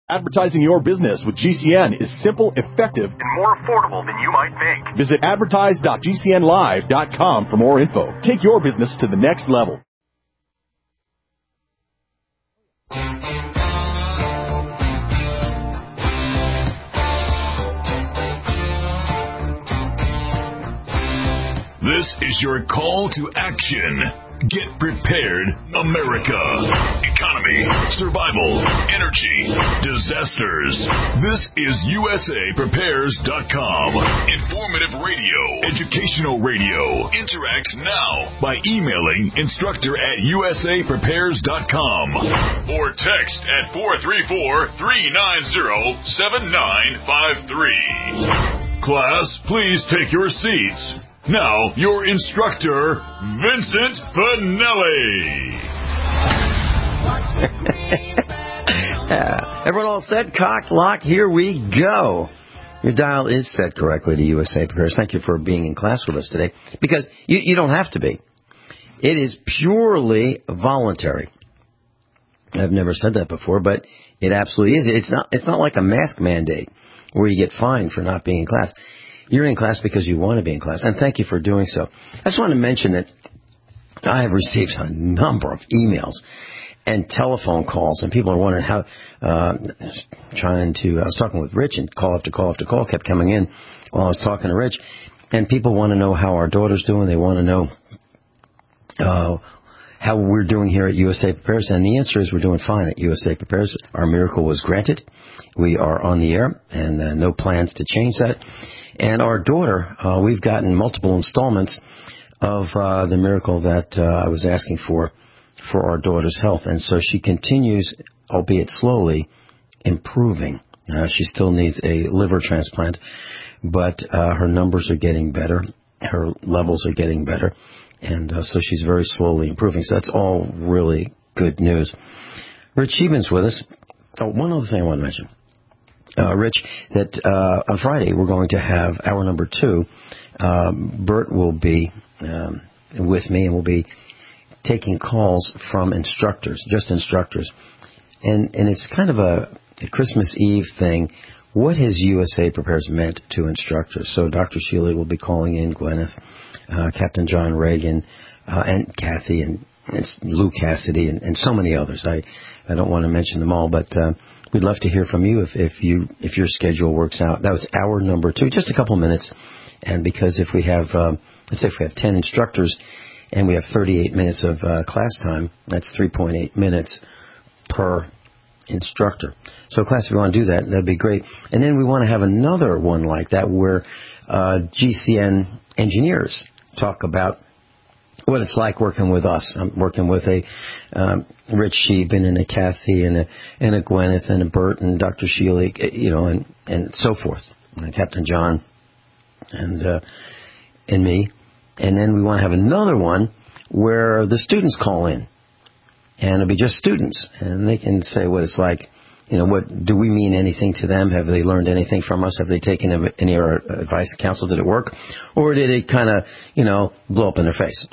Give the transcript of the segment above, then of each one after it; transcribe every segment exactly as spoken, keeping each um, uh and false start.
Advertising your business with G C N is simple, effective, and more affordable than you might think. Visit advertise dot g c n live dot com for more info. Take your business to the next level. This is your call to action. Get prepared, America. Economy, survival, energy, disasters. This is U S A Prepares dot com. Informative radio, educational radio. Interact now by emailing instructor at U S A Prepares dot com or text at four three four, three nine zero, seven nine five three. Class, please take your seats. Now, your instructor, Vincent Finelli. Yeah. Everyone all set? Cock, lock, here we go. Your dial is set correctly to U S A Prepares. Thank you for being in class with us today. Because you, you don't have to be. It is purely voluntary. I've never said that before, but it absolutely is. It's not, it's not like a mask mandate where you get fined for not being in class. You're in class because you want to be in class, and thank you for doing so. I just want to mention that I have received a number of emails and telephone calls, and people are wondering how, uh, trying to, I was talking with Rich, and call after call after call kept coming in while I was talking to Rich, and people want to know how our daughter's doing. They want to know uh, how we're doing here at U S A Prepares, and the answer is we're doing fine at U S A Prepares. Our miracle was granted. We are on the air, and uh, no plans to change that. And our daughter, uh, we've gotten multiple installments of uh, the miracle that uh, I was asking for for our daughter's health. And so she continues, albeit slowly, improving. Uh, she still needs a liver transplant, but uh, her numbers are getting better. Her levels are getting better. And uh, so she's very slowly improving. So that's all really good news. Rich Sheeman's with us. Oh, one other thing I want to mention. Uh, Rich, that uh, on Friday we're going to have hour number two. Um, Bert will be um, with me, and we'll be taking calls from instructors, just instructors. And and it's kind of a, a Christmas Eve thing. What has U S A Prepares meant to instructors? So Doctor Shealy will be calling in, Gwyneth, uh, Captain John Reagan, uh, and Kathy, and, and Lou Cassidy, and, and so many others. I, I don't want to mention them all, but uh, we'd love to hear from you if, if you if your schedule works out. That was hour number two, just a couple minutes. And because if we have, um, let's say if we have ten instructors and we have thirty-eight minutes of uh, class time, that's three point eight minutes per instructor. So class, if you want to do that, that'd be great. And then we want to have another one like that where uh, G C N engineers talk about what it's like working with us. I'm working with a um, Rich Sheeban and a Kathy and a, and a Gwyneth and a Bert and Doctor Shealy, you know, and, and so forth, and Captain John and uh, and me. And then we want to have another one where the students call in, and it'll be just students, and they can say what it's like. You know, what do we mean anything to them? Have they learned anything from us? Have they taken any of our advice, counsel? Did it work? Or did it kind of, you know, blow up in their face?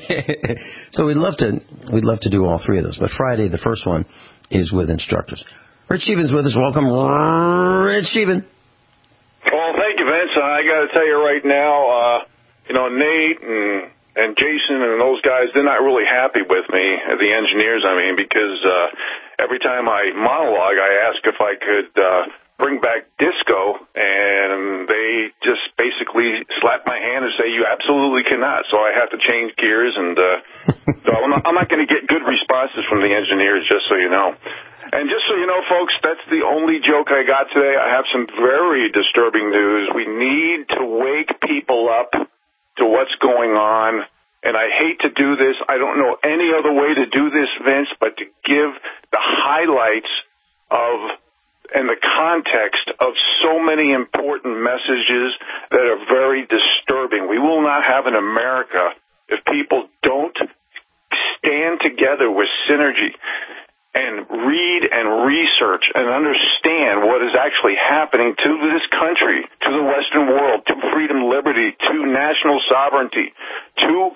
So we'd love to, we'd love to do all three of those. But Friday, the first one, is with instructors. Rich Sheeban's with us. Welcome, Rich Sheeban. Well, thank you, Vince. I got to tell you right now, uh, you know, Nate and and Jason and those guys, they're not really happy with me, the engineers, I mean, because uh, every time I monologue, I ask if I could uh, bring back disco, and they just basically slap my hand and say, you absolutely cannot. So I have to change gears, and uh, so I'm not, I'm not going to get good responses from the engineers, just so you know. And just so you know, folks, that's the only joke I got today. I have some very disturbing news. We need to wake people up to what's going on, and I hate to do this. I don't know any other way to do this, Vince, but to give the highlights of and the context of so many important messages that are very disturbing. We will not have an America if people don't stand together with synergy and read and research and understand what is actually happening to this country, to the Western world, to freedom, liberty, to national sovereignty, to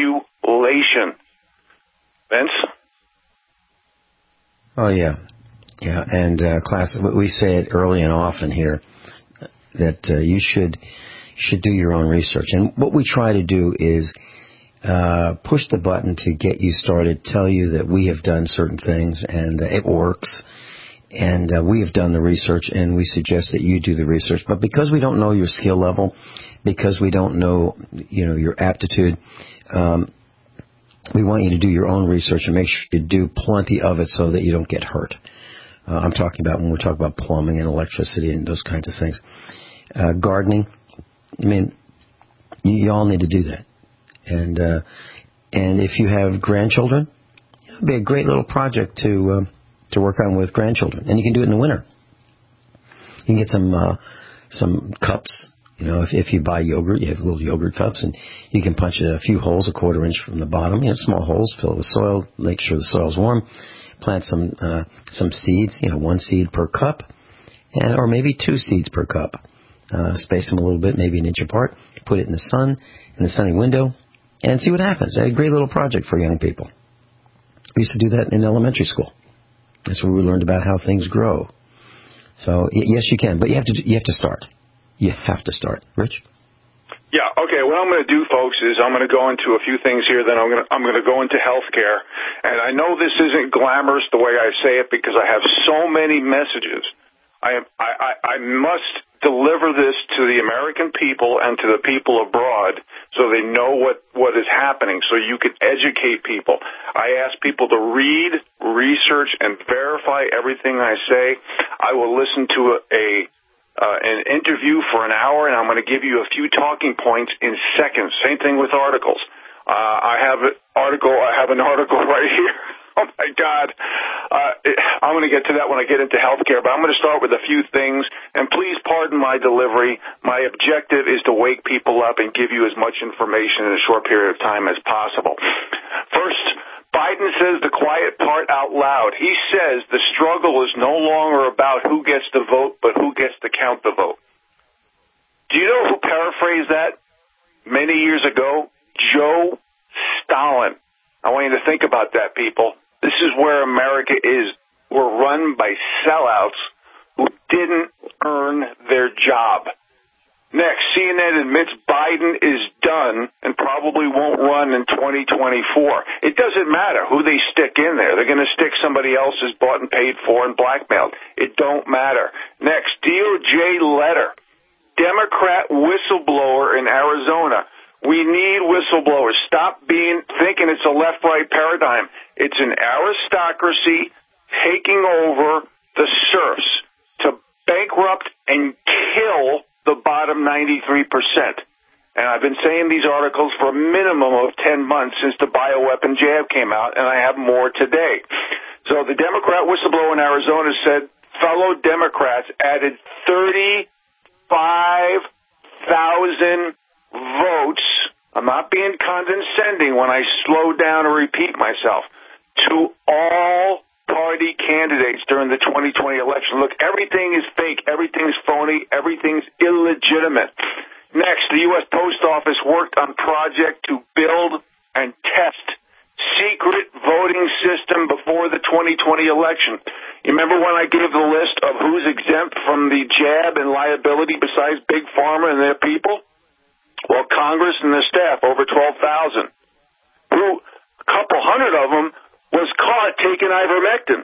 population. Vince? Oh, yeah. Yeah, and uh, class, we say it early and often here that uh, you should should do your own research. And what we try to do is uh, push the button to get you started, tell you that we have done certain things and uh, it works. And uh, we have done the research, and we suggest that you do the research. But because we don't know your skill level, because we don't know, you know, your aptitude, um, we want you to do your own research and make sure you do plenty of it so that you don't get hurt. Uh, I'm talking about when we talk about plumbing and electricity and those kinds of things. Uh, gardening, I mean, you, you all need to do that. And uh, and if you have grandchildren, it'll be a great little project to uh, to work on with grandchildren. And you can do it in the winter. You can get some uh, some cups. You know, if, if you buy yogurt, you have little yogurt cups, and you can punch a few holes, a quarter inch from the bottom. You know, small holes, fill it with soil, make sure the soil's warm. Plant some uh, some seeds, you know, one seed per cup, and or maybe two seeds per cup. Uh, space them a little bit, maybe an inch apart. Put it in the sun, in the sunny window, and see what happens. A great little project for young people. We used to do that in elementary school. That's where we learned about how things grow. So y- yes, you can, but you have to you have to start. You have to start, Rich. Yeah, okay, what I'm going to do, folks, is I'm going to go into a few things here, then I'm going to, I'm going to go into healthcare. And I know this isn't glamorous the way I say it because I have so many messages. I, I, I, I must deliver this to the American people and to the people abroad so they know what, what is happening, so you can educate people. I ask people to read, research, and verify everything I say. I will listen to a... a Uh, an interview for an hour, and I'm going to give you a few talking points in seconds. Same thing with articles. Uh, I have an article. I have an article right here. Oh my God! Uh, I'm going to get to that when I get into healthcare, but I'm going to start with a few things. And please pardon my delivery. My objective is to wake people up and give you as much information in a short period of time as possible. First, Biden says the quiet part out loud. He says the struggle is no longer about who gets the vote, but who gets to count the vote. Do you know who paraphrased that many years ago? Joe Stalin. I want you to think about that, people. This is where America is. We're run by sellouts who didn't earn their job. Next, C N N admits Biden is done and probably won't run in twenty twenty-four. It doesn't matter who they stick in there. They're going to stick somebody else who's bought and paid for and blackmailed. It don't matter. Next, D O J letter. Democrat whistleblower in Arizona. We need whistleblowers. Stop being thinking it's a left-right paradigm. It's an aristocracy taking over the serfs to bankrupt and kill the bottom ninety-three percent. And I've been saying these articles for a minimum of ten months since the bioweapon jab came out, and I have more today. So the Democrat whistleblower in Arizona said fellow Democrats added thirty-five thousand votes. I'm not being condescending when I slow down or repeat myself. To all party candidates during the twenty twenty election. Look, everything is fake. Everything's phony. Everything's illegitimate. Next, the U S Post Office worked on project to build and test secret voting system before the twenty twenty election. You remember when I gave the list of who's exempt from the jab and liability besides Big Pharma and their people? Well, Congress and their staff, over twelve thousand. Who, a couple hundred of them, was caught taking ivermectin.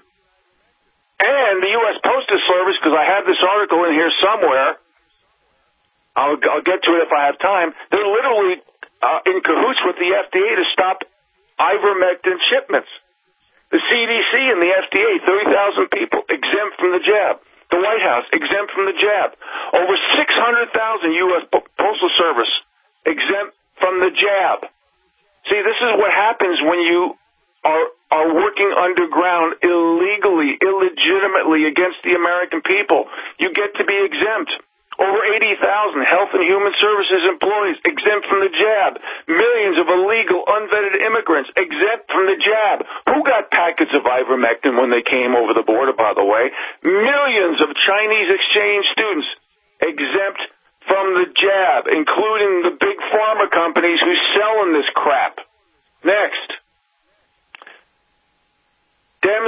And the U S Postal Service, because I have this article in here somewhere, I'll, I'll get to it if I have time, they're literally uh, in cahoots with the F D A to stop ivermectin shipments. The C D C and the F D A, thirty thousand people exempt from the jab. The White House, exempt from the jab. Over six hundred thousand U S Postal Service exempt from the jab. See, this is what happens when you are are working underground illegally, illegitimately against the American people. You get to be exempt. Over eighty thousand Health and Human Services employees exempt from the jab. Millions of illegal, unvetted immigrants exempt from the jab. Who got packets of ivermectin when they came over the border, by the way? Millions of Chinese exchange students exempt from the jab, including the big pharma companies who selling this crap. Next. Dems will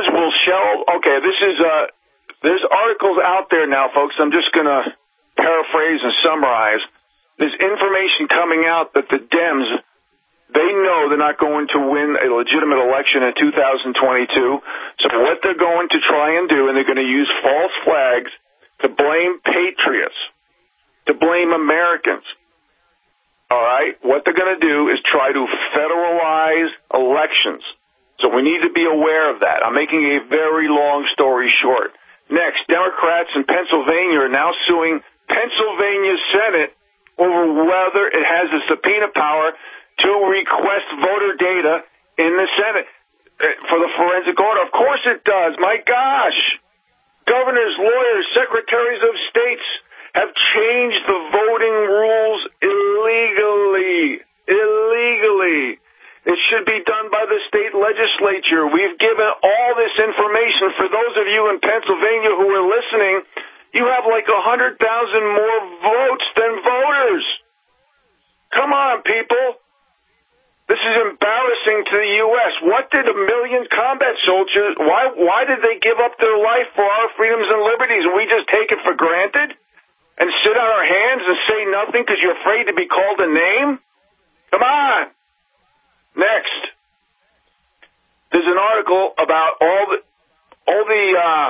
Michelle, okay, this is, uh, there's articles out there now, folks. I'm just going to paraphrase and summarize. There's information coming out that the Dems, they know they're not going to win a legitimate election in two thousand twenty-two. So what they're going to try and do, and they're going to use false flags to blame patriots, to blame Americans. All right? What they're going to do is try to federalize elections. So we need to be aware of that. I'm making a very long story short. Next, Democrats in Pennsylvania are now suing Pennsylvania Senate over whether it has the subpoena power to request voter data in the Senate for the forensic audit. Of course it does. My gosh. Governors, lawyers, secretaries of states have changed the voting rules illegally. Illegally. It should be done by the state legislature. We've given all this information. For those of you in Pennsylvania who are listening, you have like one hundred thousand more votes than voters. Come on, people. This is embarrassing to the U S What did a million combat soldiers, why why did they give up their life for our freedoms and liberties? And we just take it for granted and sit on our hands and say nothing because you're afraid to be called a name? Come on. Next. There's an article about all the, all the, uh,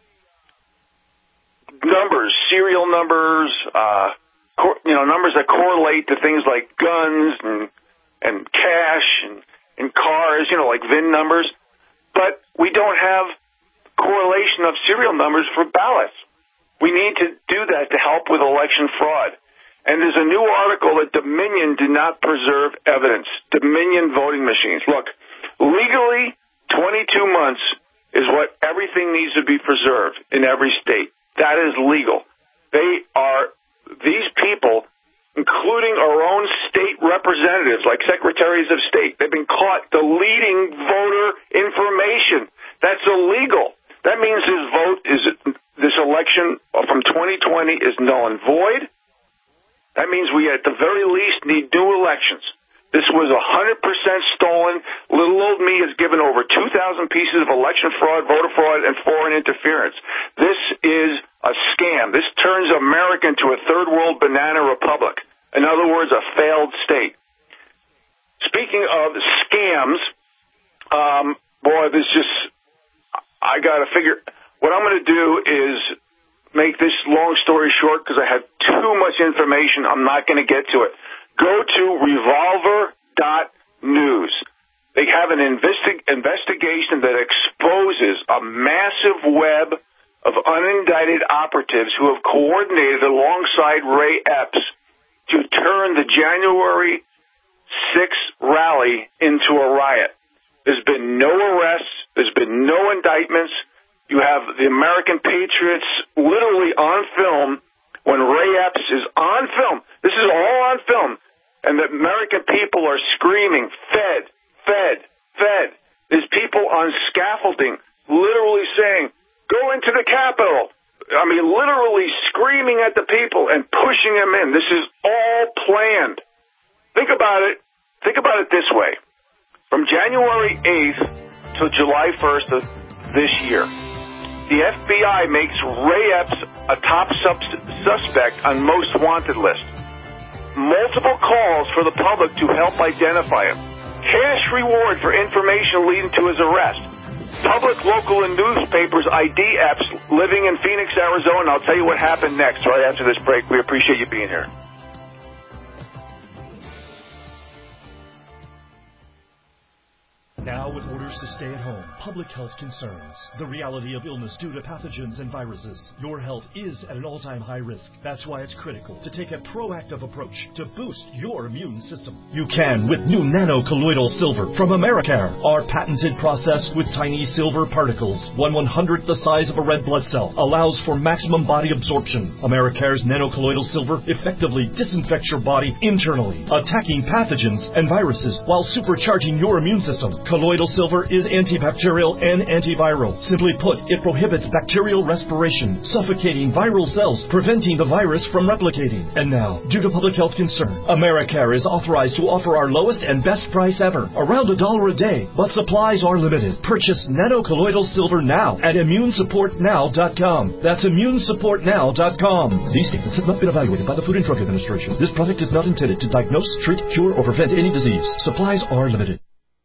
numbers, serial numbers, uh, cor- you know, numbers that correlate to things like guns and, and cash and, and cars, you know, like V I N numbers. But we don't have correlation of serial numbers for ballots. We need to do that to help with election fraud. And there's a new article that Dominion did not preserve evidence. Dominion voting machines. Look, legally, twenty-two months is what everything needs to be preserved in every state. That is legal. They are, these people, including our own state representatives, like secretaries of state, they've been caught deleting voter information. That's illegal. That means his vote is, this election from twenty twenty is null and void. That means we, at the very least, need new elections. This was one hundred percent stolen. Little old me has given over two thousand pieces of election fraud, voter fraud, and foreign interference. This is a scam. This turns America into a third world banana republic. In other words, a failed state. Speaking of scams, um, boy, this just, I got to figure, what I'm going to do is make this long story short because I have too much information. I'm not going to get to it. Go to revolver dot news. They have an investi- investigation that exposes a massive web of unindicted operatives who have coordinated alongside Ray Epps to turn the January sixth rally into a riot. There's been no arrests. There's been no indictments. You have the American patriots literally on film when Ray Epps is on film. This is all on film. And the American people are screaming, Fed, Fed, Fed. There's people on scaffolding literally saying, go into the Capitol. I mean, literally screaming at the people and pushing them in. This is all planned. Think about it. Think about it this way. From January eighth to July first of this year, the F B I makes Ray Epps a top sub- suspect on most wanted list. Multiple calls for the public to help identify him. Cash reward for information leading to his arrest. Public, local, and newspapers I D Epps living in Phoenix, Arizona. I'll tell you what happened next right after this break. We appreciate you being here. Now, with orders to stay at home, public health concerns, the reality of illness due to pathogens and viruses, your health is at an all-time high risk. That's why it's critical to take a proactive approach to boost your immune system. You can with new nano-colloidal silver from Americare. Our patented process with tiny silver particles, one one-hundredth the size of a red blood cell, allows for maximum body absorption. Americare's nano-colloidal silver effectively disinfects your body internally, attacking pathogens and viruses while supercharging your immune system. Colloidal silver is antibacterial and antiviral. Simply put, it prohibits bacterial respiration, suffocating viral cells, preventing the virus from replicating. And now, due to public health concern, AmeriCare is authorized to offer our lowest and best price ever, around a dollar a day, but supplies are limited. Purchase nanocolloidal silver now at immune support now dot com. That's immune support now dot com. These statements have not been evaluated by the Food and Drug Administration. This product is not intended to diagnose, treat, cure, or prevent any disease. Supplies are limited.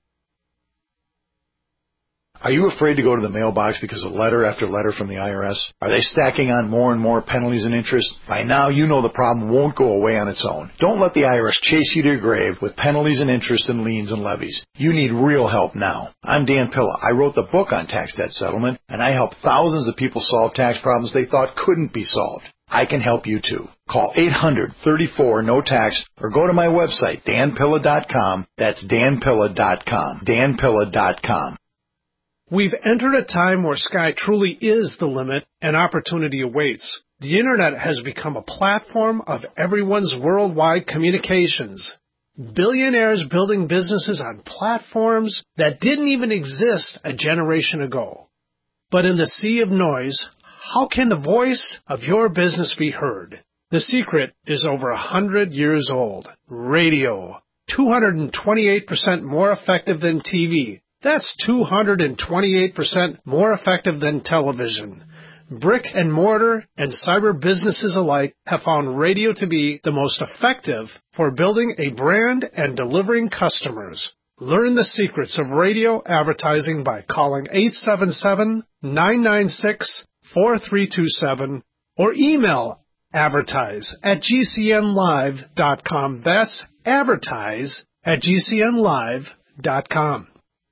Are you afraid to go to the mailbox because of letter after letter from the I R S? Are they stacking on more and more penalties and interest? By now, you know the problem won't go away on its own. Don't let the I R S chase you to your grave with penalties and interest and liens and levies. You need real help now. I'm Dan Pilla. I wrote the book on tax debt settlement, and I help thousands of people solve tax problems they thought couldn't be solved. I can help you too. Call eight hundred, thirty-four, no tax or go to my website, dan pilla dot com. That's dan pilla dot com. dan pilla dot com. We've entered a time where sky truly is the limit and opportunity awaits. The Internet has become a platform of everyone's worldwide communications. Billionaires building businesses on platforms that didn't even exist a generation ago. But in the sea of noise, how can the voice of your business be heard? The secret is over a hundred years old. Radio. two hundred twenty-eight percent more effective than T V. That's two hundred twenty-eight percent more effective than television. Brick and mortar and cyber businesses alike have found radio to be the most effective for building a brand and delivering customers. Learn the secrets of radio advertising by calling eight seven seven, nine nine six, four three two seven or email advertise at g c n live dot com. That's advertise at g c n live dot com.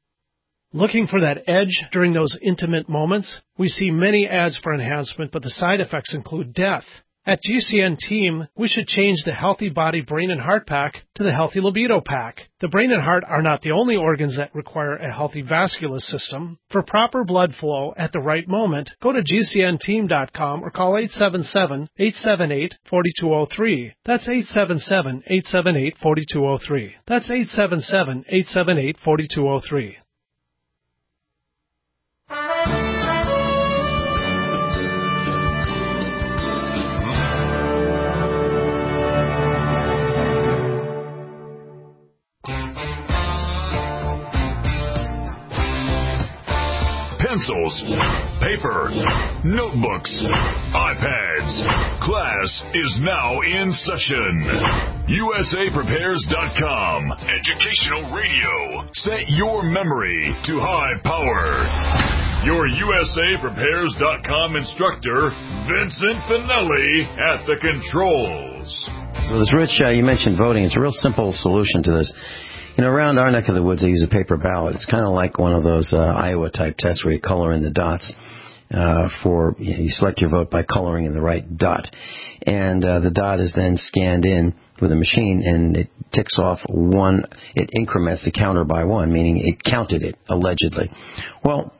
Looking for that edge during those intimate moments? We see many ads for enhancement, but the side effects include death. At G C N Team, we should change the Healthy Body, Brain, and Heart Pack to the Healthy Libido Pack. The brain and heart are not the only organs that require a healthy vascular system. For proper blood flow at the right moment, go to g c n team dot com or call eight seven seven, eight seven eight, four two zero three. That's eight seven seven, eight seven eight, four two zero three. That's eight seven seven, eight seven eight, four two zero three. Pencils, paper, notebooks, iPads. Class is now in session. U S A prepares dot com. Educational radio. Set your memory to high power. Your U S A prepares dot com instructor, Vincent Finelli, at the controls. Well, as Rich, uh, you mentioned voting. It's a real simple solution to this. You know, around our neck of the woods, they use a paper ballot. It's kind of like one of those uh, Iowa-type tests where you color in the dots uh, for, you know, you select your vote by coloring in the right dot. And uh, the dot is then scanned in with a machine, and it ticks off one, it increments the counter by one, meaning it counted it, allegedly. Well,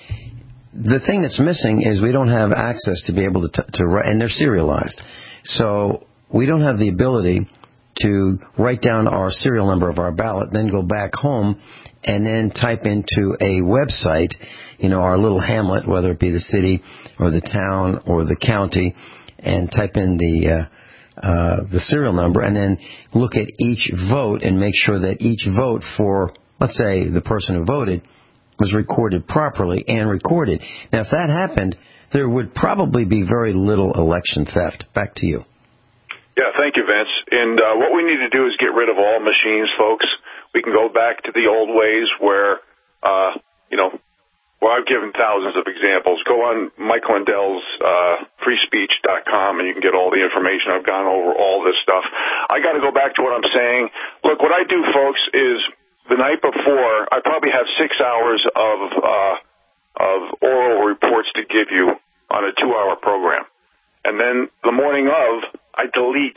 the thing that's missing is we don't have access to be able to, t- to write, and they're serialized. So we don't have the ability to write down our serial number of our ballot, then go back home and then type into a website, you know, our little hamlet, whether it be the city or the town or the county, and type in the uh, uh, the serial number, and then look at each vote and make sure that each vote for, let's say, the person who voted was recorded properly and recorded. Now, if that happened, there would probably be very little election theft. Back to you. Yeah, thank you, Vince. And uh, what we need to do is get rid of all machines, folks. We can go back to the old ways where, uh, you know, well, I've given thousands of examples. Go on Mike Lindell's uh, free speech dot com, and you can get all the information. I've gone over all this stuff. I got to go back to what I'm saying. Look, what I do, folks, is the night before, I probably have six hours of uh, of oral reports to give you on a two-hour program. And then the morning of, I delete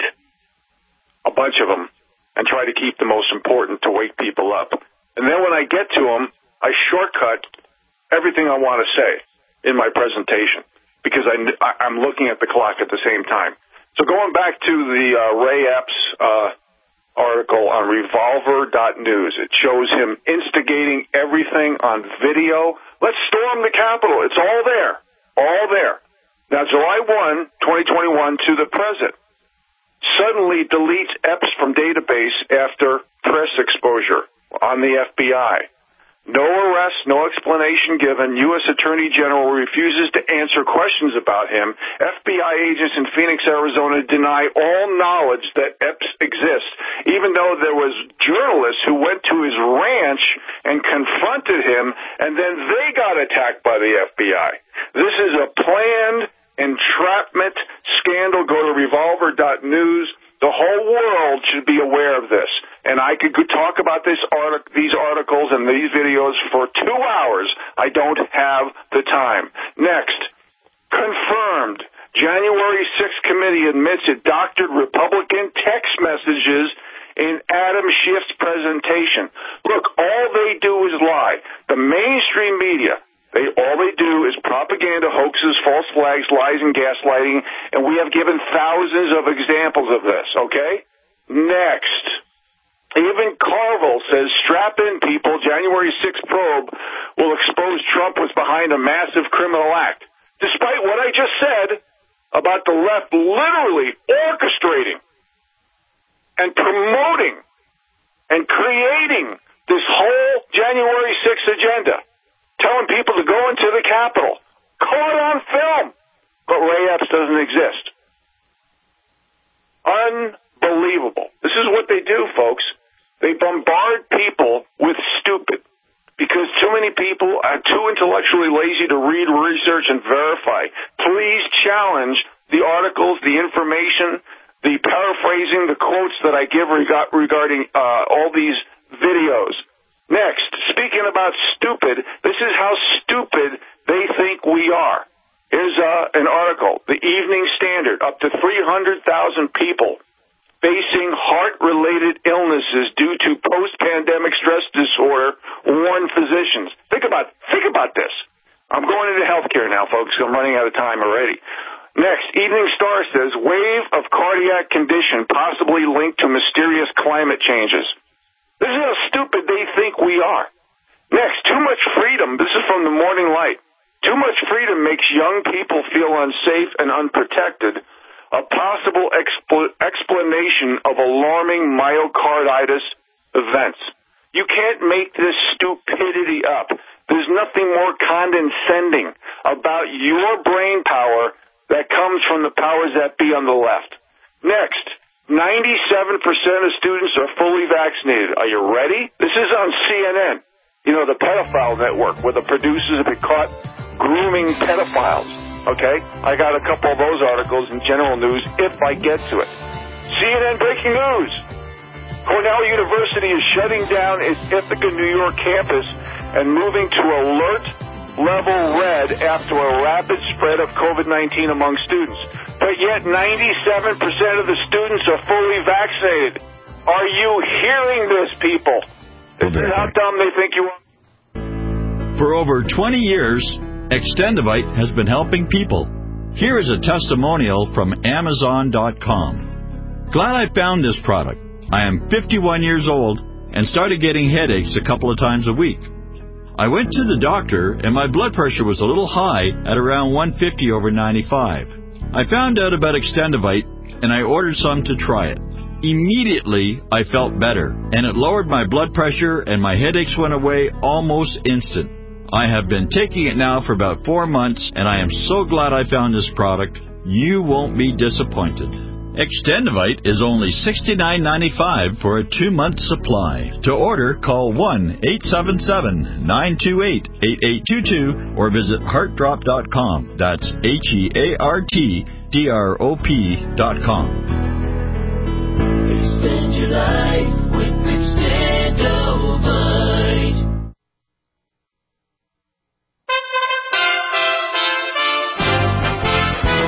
a bunch of them and try to keep the most important to wake people up. And then when I get to them, I shortcut everything I want to say in my presentation because I, I'm looking at the clock at the same time. So going back to the uh, Ray Epps uh, article on revolver dot news. It shows him instigating everything on video. Let's storm the Capitol. It's all there. All there. Now, July first, twenty twenty-one, to the present. Suddenly deletes Epps from database after press exposure on the F B I. No arrest, no explanation given. U S Attorney General refuses to answer questions about him. F B I agents in Phoenix, Arizona deny all knowledge that Epps exists, even though there was journalists who went to his ranch and confronted him, and then they got attacked by the F B I. This is a planned entrapment scandal. Go to revolver dot news. The whole world should be aware of this. And I could talk about this artic- these articles and these videos for two hours. I don't have the time. Next, confirmed. January sixth committee admits it doctored Republican text messages in Adam Schiff's presentation. Look, all they do is lie. The mainstream media, They, all they do is propaganda, hoaxes, false flags, lies, and gaslighting, and we have given thousands of examples of this, okay? Next. Even Carville says, strap in, people. January sixth probe will expose Trump was behind a massive criminal act. Despite what I just said about the left literally orchestrating and promoting and creating this whole January sixth agenda. Telling people to go into the Capitol. Caught on film. But Ray Epps doesn't exist. Unbelievable. This is what they do, folks. They bombard people with stupid. Because too many people are too intellectually lazy to read, research, and verify. Please challenge the articles, the information, the paraphrasing, the quotes that I give regarding uh, all these videos. Next, speaking about stupid, this is how stupid they think we are. Here's uh, an article, The Evening Standard, up to three hundred thousand people facing heart-related illnesses due to post-pandemic stress disorder, warn physicians. Think about, think about this. I'm going into healthcare now, folks. I'm running out of time already. Next, Evening Star says, wave of cardiac condition possibly linked to mysterious climate changes. This is how stupid they think we are. Next, too much freedom. This is from the Morning Light. Too much freedom makes young people feel unsafe and unprotected. A possible expl- explanation of alarming myocarditis events. You can't make this stupidity up. There's nothing more condescending about your brain power that comes from the powers that be on the left. Next, ninety-seven percent of students are fully vaccinated. Are you ready? This is on C N N. You know, the pedophile network, where the producers have been caught grooming pedophiles. Okay? I got a couple of those articles in General News if I get to it. C N N breaking news. Cornell University is shutting down its Ithaca, New York campus and moving to alert level red after a rapid spread of COVID nineteen among students. But yet ninety-seven percent of the students are fully vaccinated. Are you hearing this, people? This is how dumb they think you are. For over twenty years, Extendivite has been helping people. Here is a testimonial from Amazon dot com. Glad I found this product. I am fifty-one years old and started getting headaches a couple of times a week. I went to the doctor and my blood pressure was a little high at around one fifty over ninety-five. I found out about Extendivite and I ordered some to try it. Immediately, I felt better, and it lowered my blood pressure and my headaches went away almost instant. I have been taking it now for about four months, and I am so glad I found this product. You won't be disappointed. Extendivite is only sixty-nine ninety-five for a two-month supply. To order, call one eight seven seven, nine two eight, eight eight two two or visit heart drop dot com. That's H E A R T D R O P dot com. Extend your life with Extendivite. U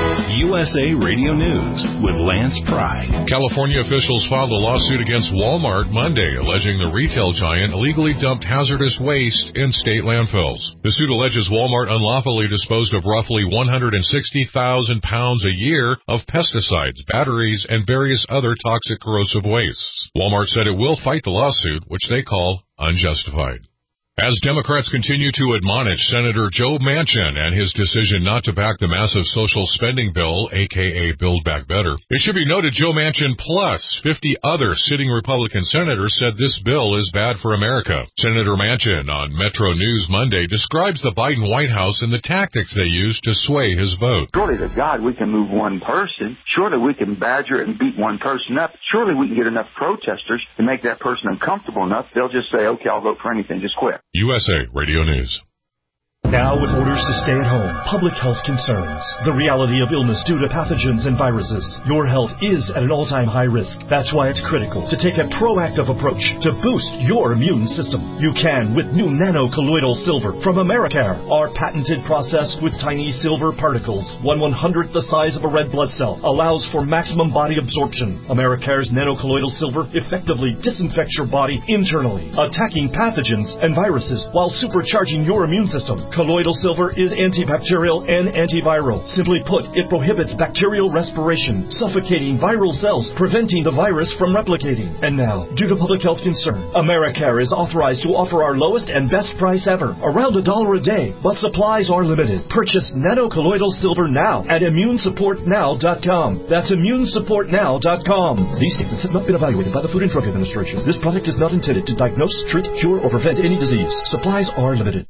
U S A Radio News with Lance Pry. California officials filed a lawsuit against Walmart Monday, alleging the retail giant illegally dumped hazardous waste in state landfills. The suit alleges Walmart unlawfully disposed of roughly one hundred sixty thousand pounds a year of pesticides, batteries, and various other toxic corrosive wastes. Walmart said it will fight the lawsuit, which they call unjustified. As Democrats continue to admonish Senator Joe Manchin and his decision not to back the massive social spending bill, aka Build Back Better, it should be noted Joe Manchin plus fifty other sitting Republican senators said this bill is bad for America. Senator Manchin on Metro News Monday describes the Biden White House and the tactics they used to sway his vote. Surely to God we can move one person. Surely we can badger and beat one person up. Surely we can get enough protesters to make that person uncomfortable enough. They'll just say, okay, I'll vote for anything. Just quit. U S A Radio News. Now with orders to stay at home, public health concerns, the reality of illness due to pathogens and viruses, your health is at an all-time high risk. That's why it's critical to take a proactive approach to boost your immune system. You can with new nano-colloidal silver from Americare. Our patented process with tiny silver particles, one one-hundredth the size of a red blood cell, allows for maximum body absorption. Americare's nano-colloidal silver effectively disinfects your body internally, attacking pathogens and viruses while supercharging your immune system. Colloidal silver is antibacterial and antiviral. Simply put, it prohibits bacterial respiration, suffocating viral cells, preventing the virus from replicating. And now, due to public health concern, Americare is authorized to offer our lowest and best price ever, around a dollar a day, but supplies are limited. Purchase nano-colloidal silver now at immune support now dot com. That's immune support now dot com. These statements have not been evaluated by the Food and Drug Administration. This product is not intended to diagnose, treat, cure, or prevent any disease. Supplies are limited.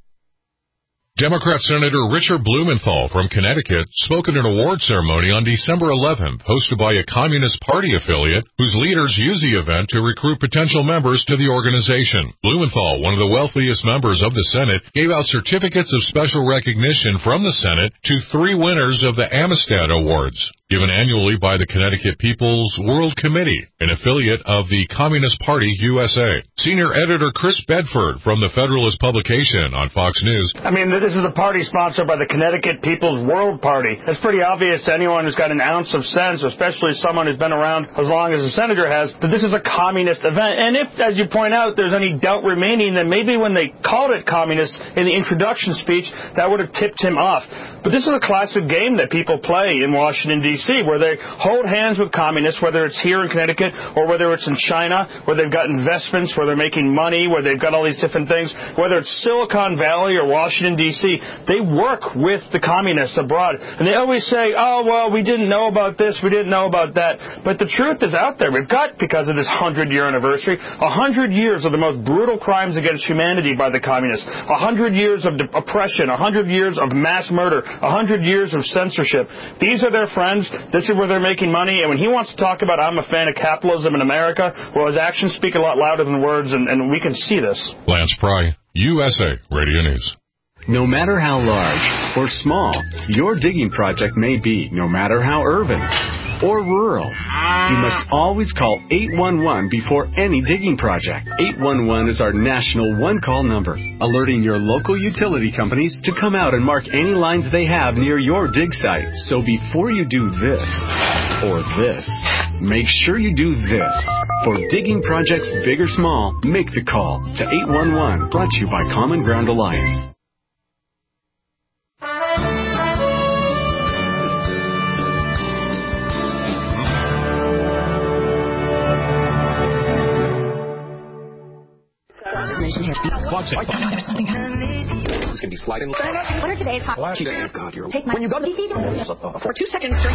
Democrat Senator Richard Blumenthal from Connecticut spoke at an award ceremony on December eleventh, hosted by a Communist Party affiliate whose leaders use the event to recruit potential members to the organization. Blumenthal, one of the wealthiest members of the Senate, gave out certificates of special recognition from the Senate to three winners of the Amistad Awards, given annually by the Connecticut People's World Committee, an affiliate of the Communist Party U S A. Senior editor Chris Bedford from the Federalist publication on Fox News. I mean, this is a party sponsored by the Connecticut People's World Party. It's pretty obvious to anyone who's got an ounce of sense, especially someone who's been around as long as the senator has, that this is a communist event. And if, as you point out, there's any doubt remaining, then maybe when they called it communist in the introduction speech, that would have tipped him off. But this is a classic game that people play in Washington, D C, where they hold hands with communists, whether it's here in Connecticut or whether it's in China, where they've got investments, where they're making money, where they've got all these different things, whether it's Silicon Valley or Washington, D C, they work with the communists abroad. And they always say, oh, well, we didn't know about this, we didn't know about that. But the truth is out there. We've got, because of this hundred-year anniversary, a hundred years of the most brutal crimes against humanity by the communists, a hundred years of oppression, a hundred years of mass murder, a hundred years of censorship. These are their friends. This is where they're making money. And when he wants to talk about, I'm a fan of capitalism in America, well, his actions speak a lot louder than words, and, and we can see this. Lance Pry, U S A Radio News. No matter how large or small your digging project may be, no matter how urban or rural, you must always call eight one one before any digging project. eight one one is our national one-call number, alerting your local utility companies to come out and mark any lines they have near your dig site. So before you do this or this, make sure you do this. For digging projects big or small, make the call to eight one one, brought to you by Common Ground Alliance. There's something It's going to be sliding. What are today's hot? Oh, God, you're Take my when you go to D C for two seconds during.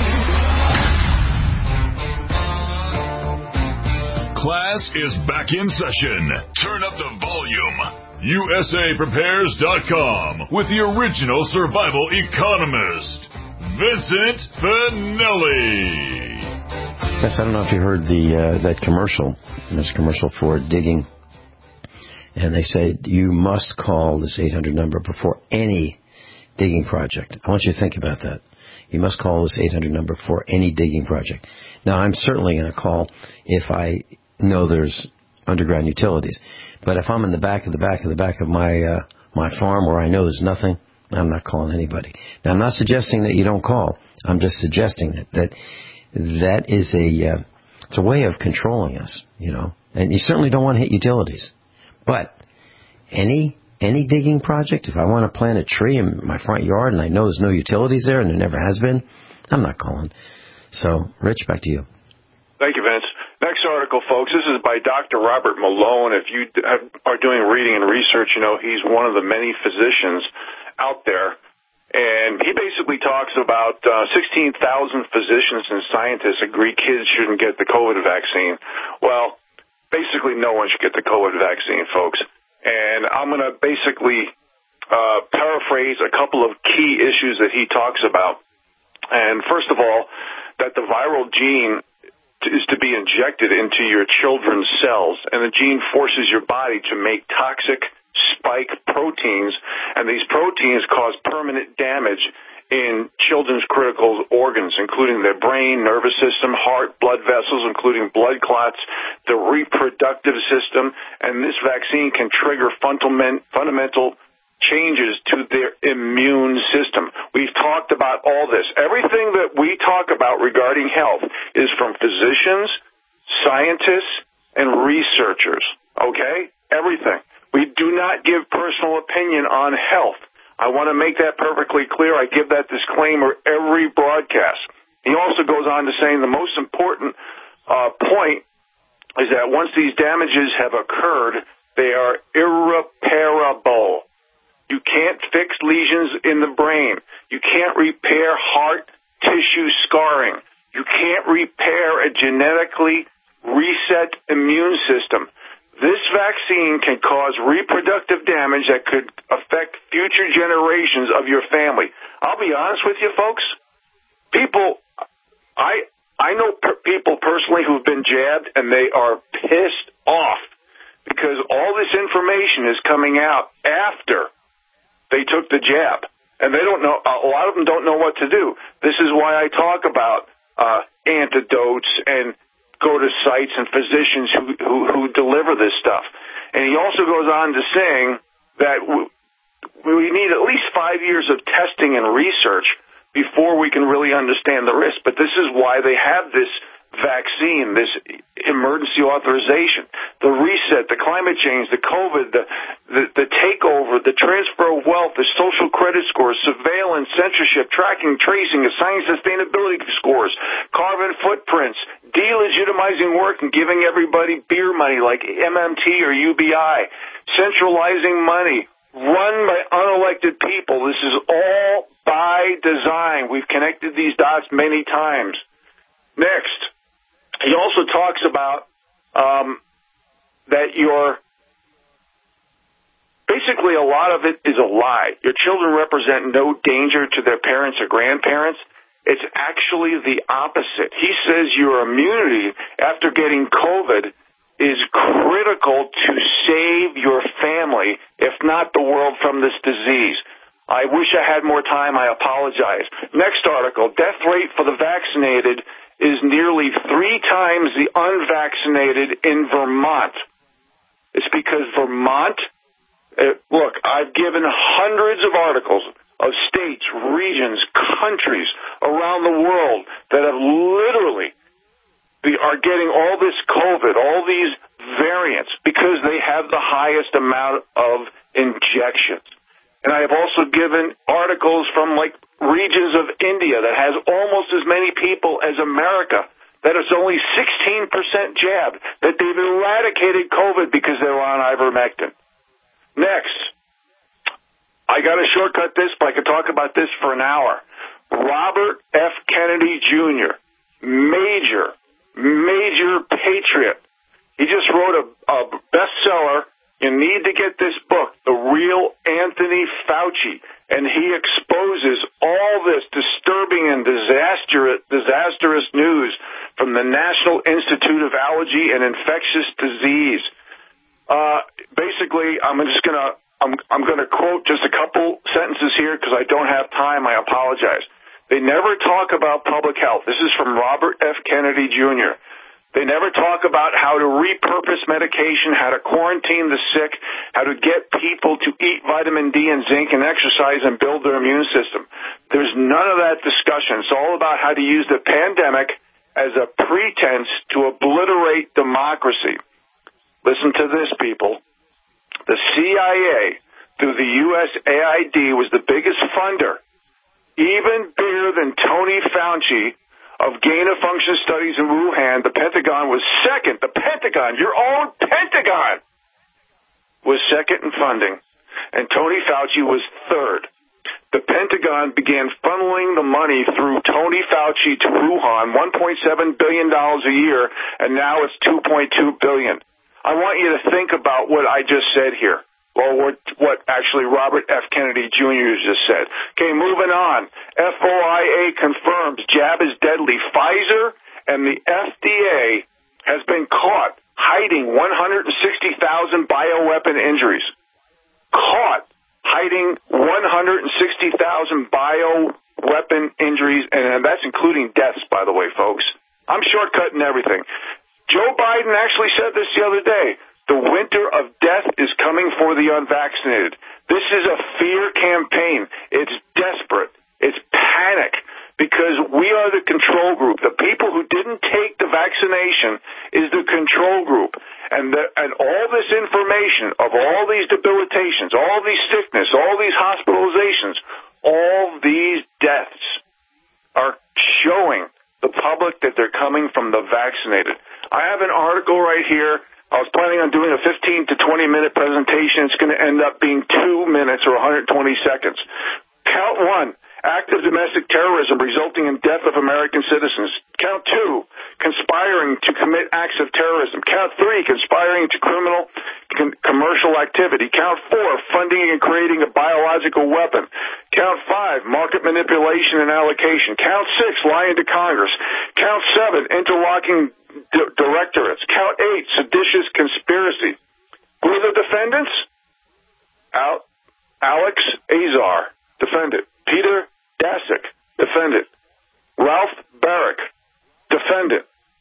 Class is back in session. Turn up the volume. U S A Prepares dot com with the original survival economist, Vincent Finelli. Yes, I don't know if you heard the uh, that commercial. There's a commercial for digging. And they say, you must call this eight hundred number before any digging project. I want you to think about that. You must call this eight hundred number for any digging project. Now, I'm certainly going to call if I know there's underground utilities. But if I'm in the back of the back of the back of my uh, my farm where I know there's nothing, I'm not calling anybody. Now, I'm not suggesting that you don't call. I'm just suggesting that that, that is a uh, it's a way of controlling us, you know. And you certainly don't want to hit utilities. But any any digging project, if I want to plant a tree in my front yard and I know there's no utilities there and there never has been, I'm not calling. So, Rich, back to you. Thank you, Vince. Next article, folks, this is by Doctor Robert Malone. If you have, are doing reading and research, you know he's one of the many physicians out there. And he basically talks about uh, sixteen thousand physicians and scientists agree kids shouldn't get the COVID vaccine. Well, basically no one should get the COVID vaccine, folks. And I'm going to basically uh, paraphrase a couple of key issues that he talks about. And first of all, that the viral gene is to be injected into your children's cells, and the gene forces your body to make toxic spike proteins, and these proteins cause permanent damage in children's critical organs, including their brain, nervous system, heart, blood vessels, including blood clots, the reproductive system, and this vaccine can trigger fundamental changes to their immune system. We've talked about all this. Everything that we talk about regarding health is from physicians, scientists, and researchers, okay? Everything. We do not give personal opinion on health. I want to make that perfectly clear. I give that disclaimer every broadcast. He also goes on to saying the most important uh, point is that once these damages have occurred, they are irreparable. You can't fix lesions in the brain. You can't repair heart tissue scarring. You can't repair a genetically reset immune system. This vaccine can cause reproductive damage that could affect future generations of your family. I'll be honest with you, folks. People, I I know per- people personally who've been jabbed, and they are pissed off because all this information is coming out after they took the jab, and they don't know. A lot of them don't know what to do. This is why I talk about uh, antidotes and go to sites and physicians who, who who deliver this stuff. And he also goes on to saying that we need at least five years of testing and research before we can really understand the risk. But this is why they have this vaccine, this emergency authorization, the reset, the climate change, the COVID, the, the, the takeover, the transfer of wealth, the social credit scores, surveillance, censorship, tracking, tracing, assigned sustainability scores, carbon footprints, delegitimizing work and giving everybody beer money like M M T or U B I, centralizing money, run by unelected people. This is all by design. We've connected these dots many times. Next. He also talks about um, that your basically a lot of it is a lie. Your children represent no danger to their parents or grandparents. It's actually the opposite. He says your immunity after getting COVID is critical to save your family, if not the world, from this disease. I wish I had more time. I apologize. Next article, death rate for the vaccinated is nearly three times the unvaccinated in Vermont. It's because Vermont, uh, look, I've given hundreds of articles of states, regions, countries around the world that have literally be, are getting all this COVID, all these variants, because they have the highest amount of injections. And I have also given articles from, like, regions of India that has almost as many people as America, that it's only sixteen percent jabbed, that they've eradicated COVID because they're on ivermectin. Next, I got to shortcut this, but I could talk about this for an hour. Robert F. Kennedy Junior, major, major patriot. He just wrote a, a bestseller. You need to get this book, The Real Anthony Fauci, and he exposes all this disturbing and disastrous, disastrous news from the National Institute of Allergy and Infectious Disease. Uh, basically, I'm just gonna I'm I'm gonna quote just a couple sentences here because I don't have time. I apologize. They never talk about public health. This is from Robert F. Kennedy Junior They never talk about how to repurpose medication, how to quarantine the sick, how to get people to eat vitamin D and zinc and exercise and build their immune system. There's none of that discussion. It's all about how to use the pandemic as a pretense to obliterate democracy. Listen to this, people. The C I A, through the U S A I D, was the biggest funder, even bigger than Tony Fauci, of gain-of-function studies in Wuhan. The Pentagon was second. The Pentagon, your own Pentagon, was second in funding, and Tony Fauci was third. The Pentagon began funneling the money through Tony Fauci to Wuhan, one point seven billion dollars a year, and now it's two point two billion dollars. I want you to think about what I just said here. Or what, what actually Robert F. Kennedy Junior just said. Okay, moving on. F O I A confirms jab is deadly. Pfizer and the F D A has been caught hiding one hundred sixty thousand bioweapon injuries. Caught hiding one hundred sixty thousand bioweapon injuries, and that's including deaths, by the way, folks. I'm shortcutting everything. Joe Biden actually said this the other day. The winter of death is coming for the unvaccinated. This is a fear campaign. It's desperate. It's panic because we are the control group. The people who didn't take the vaccination is the control group. And, the, and all this information of all these debilitations, all these sickness, all these hospitalizations, all these deaths are showing the public that they're coming from the vaccinated. I have an article right here. I was planning on doing a fifteen to twenty minute presentation. It's going to end up being two minutes or one hundred twenty seconds. Count one, active domestic terrorism resulting in death of American citizens. Count two, conspiring to commit acts of terrorism. Count three, conspiring to criminal com- commercial activity. Count four, funding and creating a biological weapon. Count five, market manipulation and allocation. Count six, lying to Congress. Count seven, interlocking D- directorates. Count eight, seditious conspiracy. Who are the defendants? Al- Alex Azar, defendant. Peter Daszak, defendant. Ralph Barrick, defendant.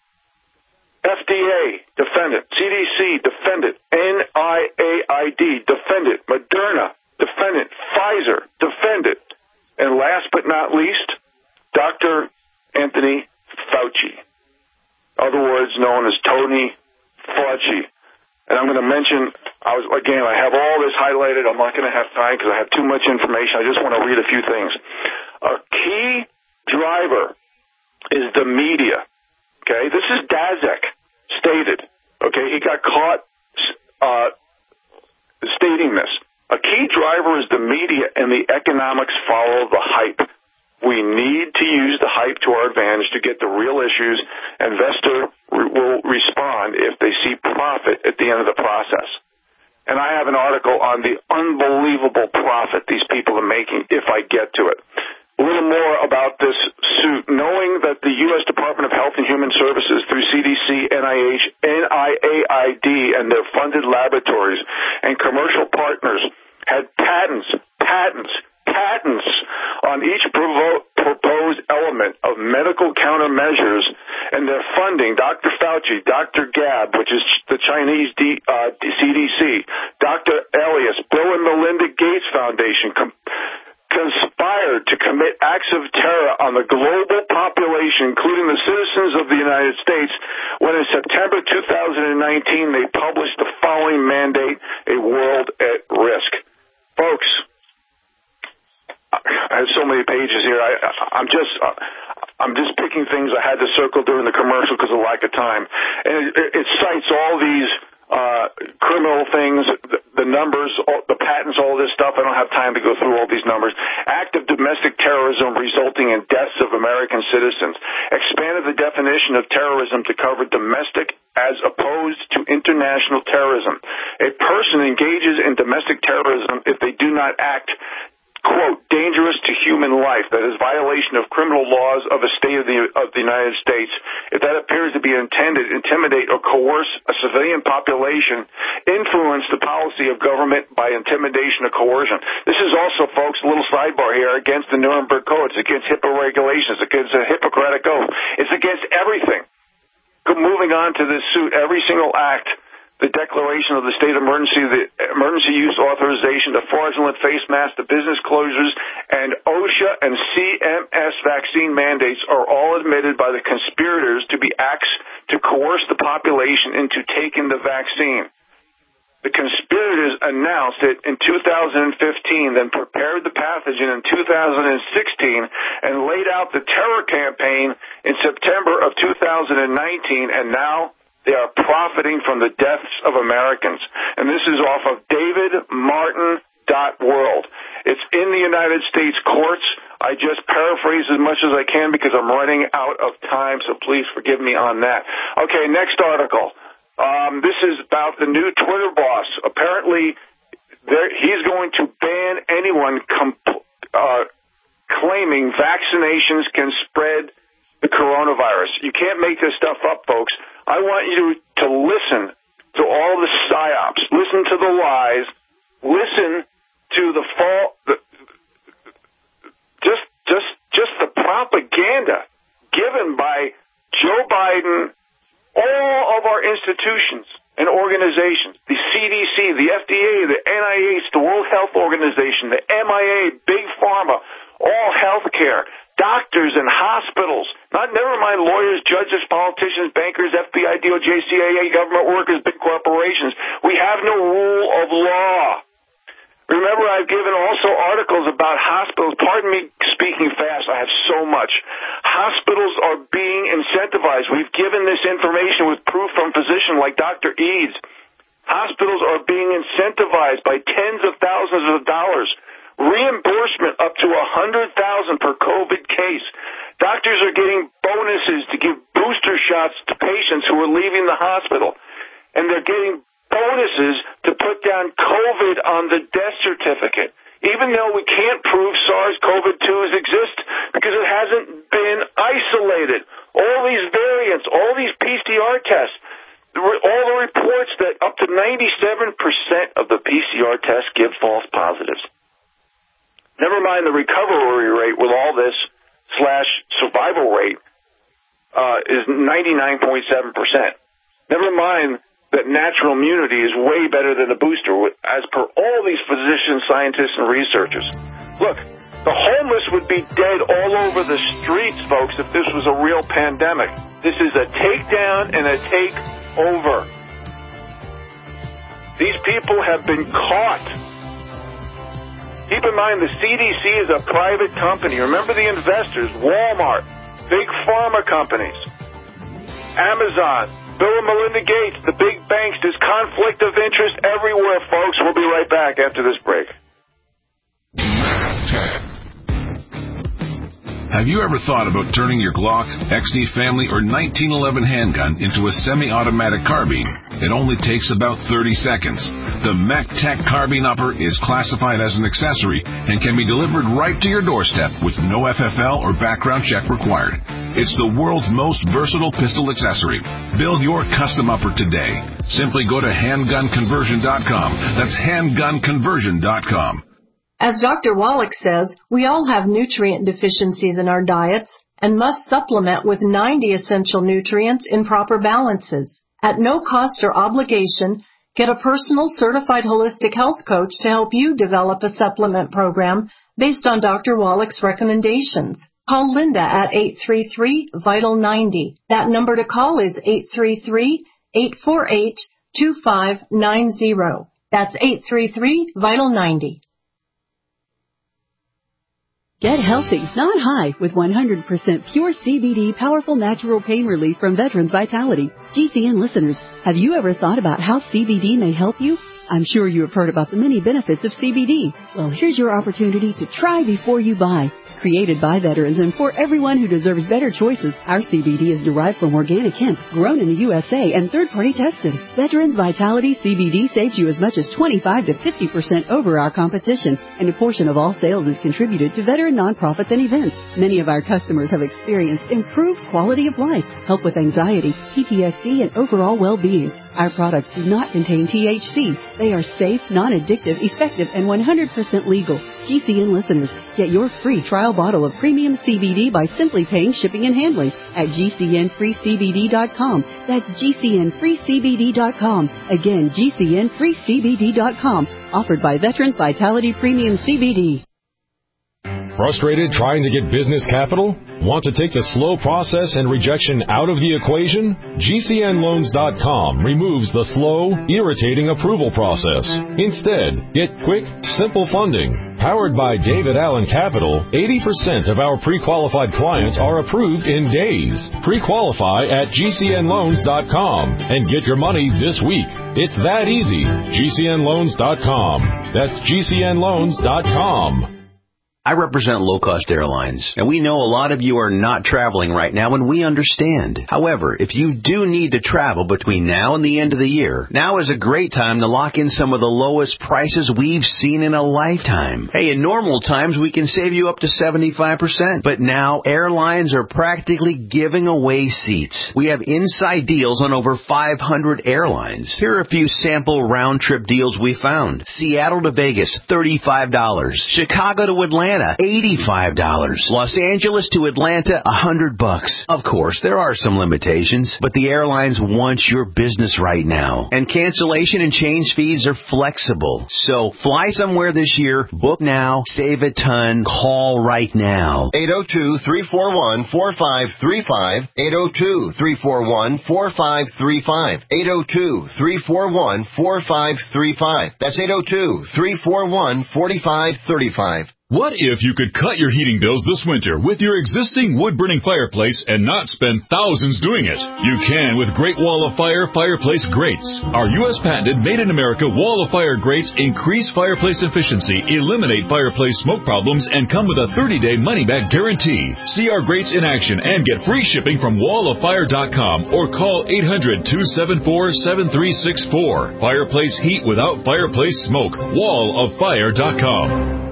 F D A, defendant. C D C, defendant. N I A I D, defendant. Moderna, defendant. Pfizer, defendant. And last but not least, Doctor Anthony Fauci. Other words known as Tony Fauci. And I'm going to mention, I was again, I have all this highlighted. I'm not going to have time because I have too much information. I just want to read a few things. A key driver is the media. Okay, this is Daszak stated. Okay, he got caught uh, stating this. A key driver is the media, and the economics follow the hype. We need to use the hype to our advantage to get the real issues. Investor re- will respond if they see profit at the end of the process. And I have an article on the unbelievable profit these people are making if I get to it. A little more about this suit. Knowing that the U S Department of Health and Human Services through C D C, N I H, N I A I D, and their funded laboratories and commercial partners had patents, patents, patents on each provo- proposed element of medical countermeasures, and their funding, Doctor Fauci, Doctor Gab, which is the Chinese D, uh, C D C, Doctor Elias, Bill and Melinda Gates Foundation, com- conspired to commit acts of terror on the global population, including the citizens of the United States, when in September two thousand nineteen they published the following mandate, A World at Risk. Folks, I have so many pages here. I, I'm just, uh, I'm just picking things I had to circle during the commercial because of lack of time, and it, it cites all these uh, criminal things, the, the numbers, all, the patents, all this stuff. I don't have time to go through all these numbers. Act of domestic terrorism resulting in deaths of American citizens. Expanded the definition of terrorism to cover domestic as opposed to international terrorism. A person engages in domestic terrorism if they do not act, quote, dangerous to human life, that is violation of criminal laws of a state of the, of the United States, if that appears to be intended, intimidate, or coerce a civilian population, influence the policy of government by intimidation or coercion. This is also, folks, a little sidebar here, against the Nuremberg Code. It's against HIPAA regulations. It's against the Hippocratic Oath. It's against everything. moving on to this suit, every single act, the declaration of the state of emergency, the emergency use authorization, the fraudulent face mask, the business closures, and OSHA and C M S vaccine mandates are all admitted by the conspirators to be acts to coerce the population into taking the vaccine. The conspirators announced it in two thousand fifteen, then prepared the pathogen in two thousand sixteen, and laid out the terror campaign in September of two thousand nineteen, and now they are profiting from the deaths of Americans. And this is off of david martin dot world. It's in the United States courts. I just paraphrase as much as I can because I'm running out of time, so please forgive me on that. Okay, next article. Um, this is about the new Twitter boss. Apparently, there, he's going to ban anyone comp- uh, claiming vaccinations can spread the coronavirus. You can't make this stuff up, folks. I want you to listen to all the psyops, listen to the lies, listen to the fall, the, just, just, just the propaganda given by Joe Biden. All of our institutions and organizations, the C D C, the F D A, the N I H, the World Health Organization, the M I A, Big Pharma, all healthcare, doctors and hospitals, not never mind lawyers, judges, politicians, bankers, F B I, D O J, C I A, government workers, big corporations. We have no rule of law. Remember, I've given also articles about hospitals. Pardon me speaking fast. I have so much. Hospitals are being incentivized. We've given this information with proof from physicians like Doctor Eads. Hospitals are being incentivized by tens of thousands of dollars. Reimbursement up to one hundred thousand dollars per COVID case. Doctors are getting bonuses to give booster shots to patients who are leaving the hospital. And they're getting bonuses to put down COVID on the death certificate, even though we can't prove SARS-C o V two exist because it hasn't been isolated. All these variants, all these P C R tests, all the reports that up to ninety-seven percent of the P C R tests give false positives. Never mind the recovery rate with all this slash survival rate uh, is ninety-nine point seven percent. Never mind that natural immunity is way better than a booster, as per all these physicians, scientists, and researchers. Look, the homeless would be dead all over the streets, folks, if this was a real pandemic. This is a takedown and a takeover. These people have been caught. Keep in mind, the C D C is a private company. Remember the investors, Walmart, big pharma companies, Amazon, Bill and Melinda Gates, the big banks. There's conflict of interest everywhere, folks. We'll be right back after this break. Have you ever thought about turning your Glock, X D Family, or nineteen eleven handgun into a semi-automatic carbine? It only takes about thirty seconds. The MacTech Carbine Upper is classified as an accessory and can be delivered right to your doorstep with no F F L or background check required. It's the world's most versatile pistol accessory. Build your custom upper today. Simply go to handgun conversion dot com. That's handgun conversion dot com. As Doctor Wallach says, we all have nutrient deficiencies in our diets and must supplement with ninety essential nutrients in proper balances. At no cost or obligation, get a personal certified holistic health coach to help you develop a supplement program based on Doctor Wallach's recommendations. Call Linda at eight three three, vital ninety. That number to call is eight three three, eight four eight, two five nine zero. That's eight three three, vital ninety. Get healthy, not high, with one hundred percent pure C B D powerful natural pain relief from Veterans Vitality. G C N listeners, have you ever thought about how C B D may help you? I'm sure you have heard about the many benefits of C B D. Well, here's your opportunity to try before you buy. Created by veterans and for everyone who deserves better choices, our C B D is derived from organic hemp, grown in the U S A and third-party tested. Veterans Vitality C B D saves you as much as twenty-five to fifty percent over our competition, and a portion of all sales is contributed to veteran nonprofits and events. Many of our customers have experienced improved quality of life, help with anxiety, P T S D, and overall well-being. Our products do not contain T H C. They are safe, non-addictive, effective, and one hundred percent legal. G C N listeners, get your free trial bottle of premium C B D by simply paying shipping and handling at G C N free C B D dot com. That's G C N free C B D dot com. Again, G C N free C B D dot com. Offered by Veterans Vitality Premium C B D. Frustrated trying to get business capital? Want to take the slow process and rejection out of the equation? G C N loans dot com removes the slow, irritating approval process. Instead, get quick, simple funding. Powered by David Allen Capital, eighty percent of our pre-qualified clients are approved in days. Pre-qualify at G C N loans dot com and get your money this week. It's that easy. G C N loans dot com. That's G C N loans dot com. I represent low-cost airlines, and we know a lot of you are not traveling right now, and we understand. However, if you do need to travel between now and the end of the year, now is a great time to lock in some of the lowest prices we've seen in a lifetime. Hey, in normal times, we can save you up to seventy-five percent, but now airlines are practically giving away seats. We have inside deals on over five hundred airlines. Here are a few sample round-trip deals we found. Seattle to Vegas, thirty-five dollars. Chicago to Atlanta, eighty-five dollars. Los Angeles to Atlanta, one hundred bucks. Of course, there are some limitations, but the airlines want your business right now. And cancellation and change fees are flexible. So fly somewhere this year, book now, save a ton, call right now. eight oh two, three four one, four five three five. eight oh two, three four one, four five three five. eight oh two, three four one, four five three five. That's eight oh two, three four one, four five three five. What if you could cut your heating bills this winter with your existing wood-burning fireplace and not spend thousands doing it? You can with Great Wall of Fire fireplace grates. Our U S patented made-in-America Wall of Fire grates increase fireplace efficiency, eliminate fireplace smoke problems, and come with a thirty-day money-back guarantee. See our grates in action and get free shipping from wall of fire dot com or call eight hundred, two seven four, seven three six four. Fireplace heat without fireplace smoke. wall of fire dot com.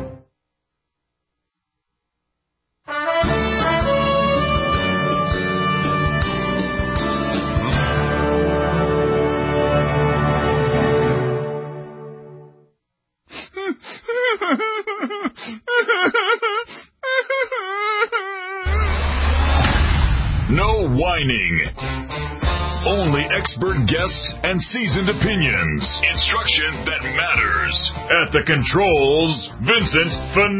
No whining. Only expert guests and seasoned opinions. Instruction that matters. At the controls, Vincent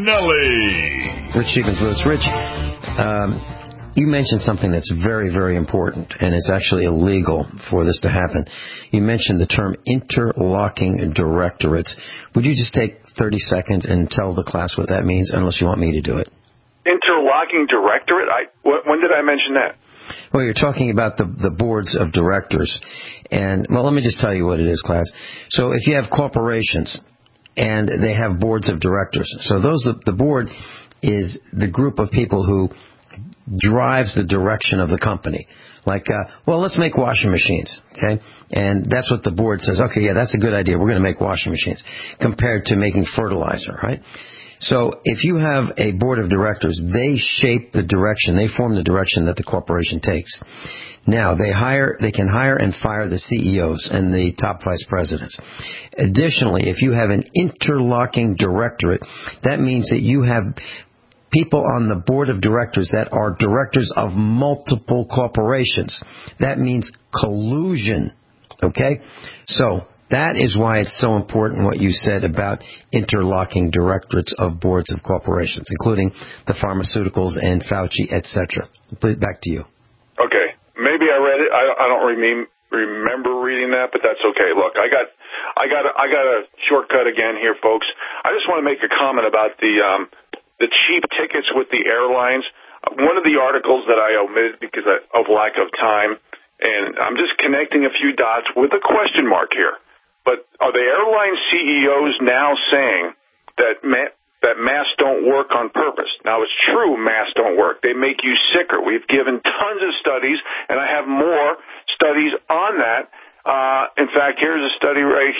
Finelli. Rich Stevens with us. Rich, um, you mentioned something that's very, very important, and it's actually illegal for this to happen. You mentioned the term interlocking directorates. Would you just take thirty seconds and tell the class what that means, unless you want me to do it? Interlocking directorate? I, when did I mention that? Well, you're talking about the, the boards of directors. And, well, let me just tell you what it is, class. So if you have corporations and they have boards of directors, so those the board is the group of people who drives the direction of the company. Like, uh, well, let's make washing machines, okay? And that's what the board says. Okay, yeah, that's a good idea. We're going to make washing machines compared to making fertilizer, right? So if you have a board of directors, they shape the direction, they form the direction that the corporation takes. Now, they hire, they can hire and fire the C E Os and the top vice presidents. Additionally, if you have an interlocking directorate, that means that you have people on the board of directors that are directors of multiple corporations. That means collusion, okay? So that is why it's so important what you said about interlocking directorates of boards of corporations, including the pharmaceuticals and Fauci, et cetera. Back to you. Okay. Maybe I read it. I, I don't rem- remember reading that, but that's okay. Look, I got, I got, a, I got a shortcut again here, folks. I just want to make a comment about the um, the cheap tickets with the airlines. One of the articles that I omitted because of lack of time, and I'm just connecting a few dots with a question mark here. But are the airline C E Os now saying that ma- that masks don't work on purpose? Now, it's true masks don't work. They make you sicker. We've given tons of studies, and I have more studies on that. Uh, in fact, here's a study right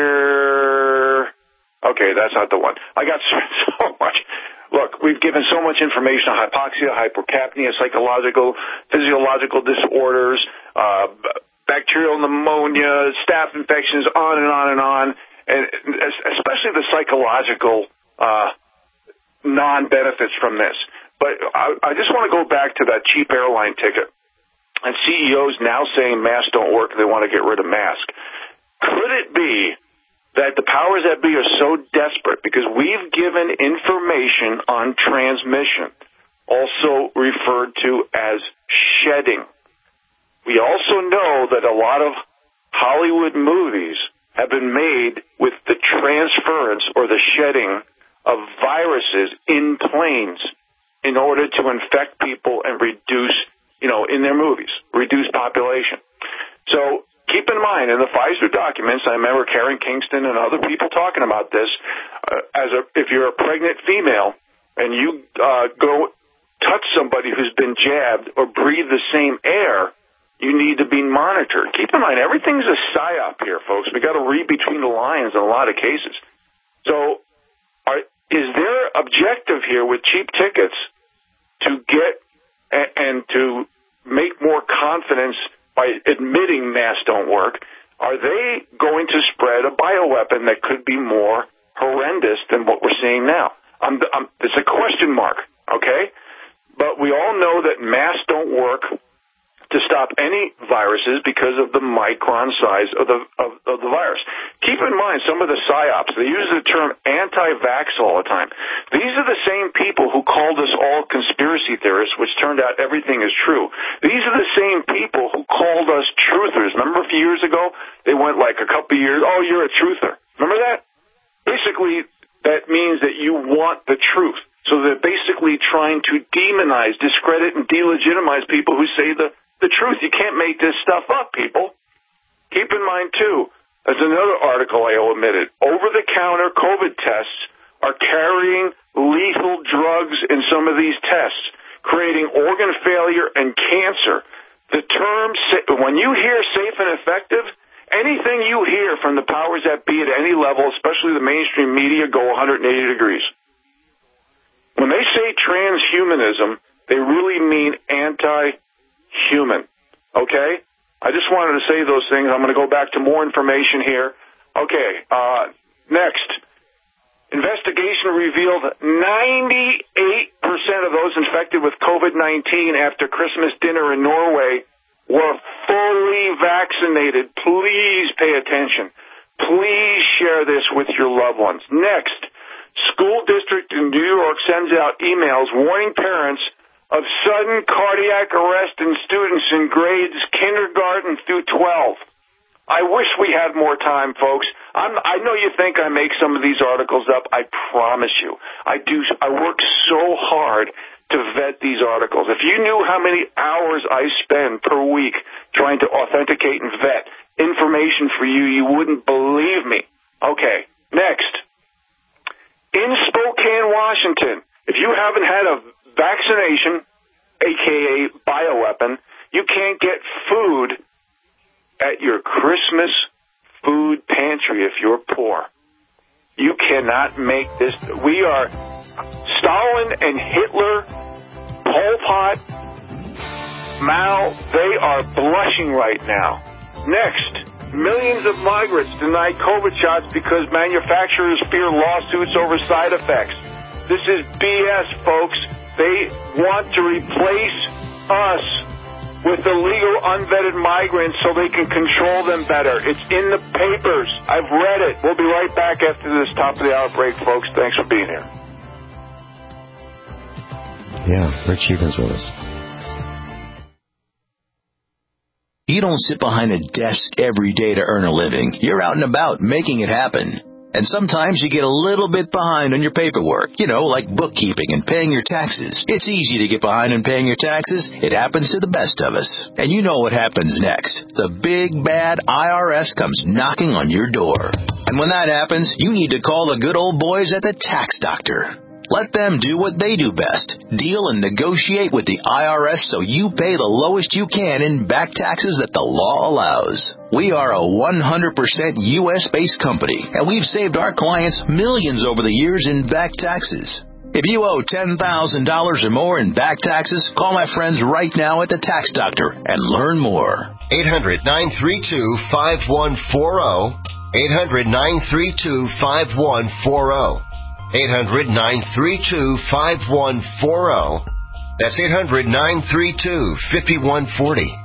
here. Okay, that's not the one. I got so much. Look, we've given so much information on hypoxia, hypercapnia, psychological, physiological disorders, uh, bacterial pneumonia, staph infections, on and on and on, and especially the psychological uh, non-benefits from this. But I, I just want to go back to that cheap airline ticket. And C E Os now saying masks don't work, they want to get rid of masks. Could it be that the powers that be are so desperate because we've given information on transmission, also referred to as shedding? We also know that a lot of Hollywood movies have been made with the transference or the shedding of viruses in planes in order to infect people and reduce, you know, in their movies, reduce population. So keep in mind, in the Pfizer documents, I remember Karen Kingston and other people talking about this, uh, as a, if you're a pregnant female and you uh, go touch somebody who's been jabbed or breathe the same air, you need to be monitored. Keep in mind, everything's a psyop here, folks. We got to read between the lines in a lot of cases. So are, is their objective here with cheap tickets to get and, and to make more confidence by admitting masks don't work? Are they going to spread a bioweapon that could be more horrendous than what we're seeing now? I'm, I'm, it's a question mark, okay? But we all know that masks don't work to stop any viruses because of the micron size of the of, of the virus. Keep in mind some of the psyops. They use the term anti-vax all the time. These are the same people who called us all conspiracy theorists, which turned out everything is true. These are the same people who called us truthers. Remember a few years ago, they went like a couple of years, oh, you're a truther. Remember that? Basically, that means that you want the truth. So they're basically trying to demonize, discredit, and delegitimize people who say the The truth. You can't make this stuff up, people. Keep in mind, too, there's another article I omitted. Over-the-counter COVID tests are carrying lethal drugs in some of these tests, creating organ failure and cancer. The term, when you hear safe and effective, anything you hear from the powers that be at any level, especially the mainstream media, go one hundred eighty degrees. When they say transhumanism, they really mean anti human. Okay? I just wanted to say those things. I'm going to go back to more information here. Okay, uh, next. Investigation revealed ninety-eight percent of those infected with COVID nineteen after Christmas dinner in Norway were fully vaccinated. Please pay attention. Please share this with your loved ones. Next. School district in New York sends out emails warning parents of sudden cardiac arrest in students in grades kindergarten through twelve. I wish we had more time, folks. I'm, I know you think I make some of these articles up. I promise you. I do. I work so hard to vet these articles. If you knew how many hours I spend per week trying to authenticate and vet information for you, you wouldn't believe me. Okay, next. In Spokane, Washington, if you haven't had a vaccination, a k a bioweapon, you can't get food at your Christmas food pantry if you're poor. You cannot make this. We are Stalin and Hitler, Pol Pot, Mao, they are blushing right now. Next. Millions of migrants denied COVID shots because manufacturers fear lawsuits over side effects. This is B S, folks. They want to replace us with illegal, unvetted migrants so they can control them better. It's in the papers. I've read it. We'll be right back after this top of the hour break, folks. Thanks for being here. Yeah, Rich Eben's with us. You don't sit behind a desk every day to earn a living. You're out and about making it happen. And sometimes you get a little bit behind on your paperwork, you know, like bookkeeping and paying your taxes. It's easy to get behind on paying your taxes. It happens to the best of us. And you know what happens next. The big, bad I R S comes knocking on your door. And when that happens, you need to call the good old boys at the Tax Doctor. Let them do what they do best. Deal and negotiate with the I R S so you pay the lowest you can in back taxes that the law allows. We are a one hundred percent U S based company, and we've saved our clients millions over the years in back taxes. If you owe ten thousand dollars or more in back taxes, call my friends right now at the Tax Doctor and learn more. eight hundred, nine three two, five one four zero. eight hundred, nine three two, five one four zero. eight hundred, nine three two, five one four zero. That's eight hundred, nine three two, five one four zero.